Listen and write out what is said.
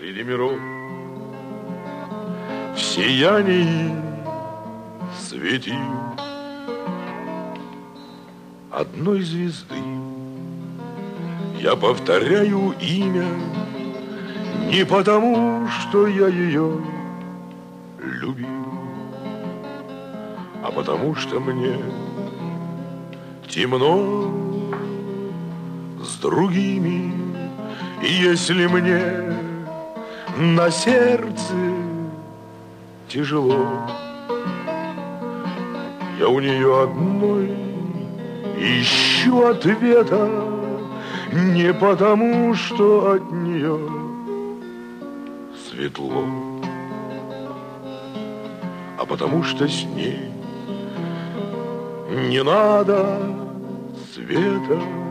среди миров в сиянии светил одной звезды. Я повторяю имя не потому, что я ее любил, а потому что мне темно с другими. И если мне на сердце тяжело, я у нее одной ищу ответа, не потому, что от нее светло, а потому что с ней не надо света.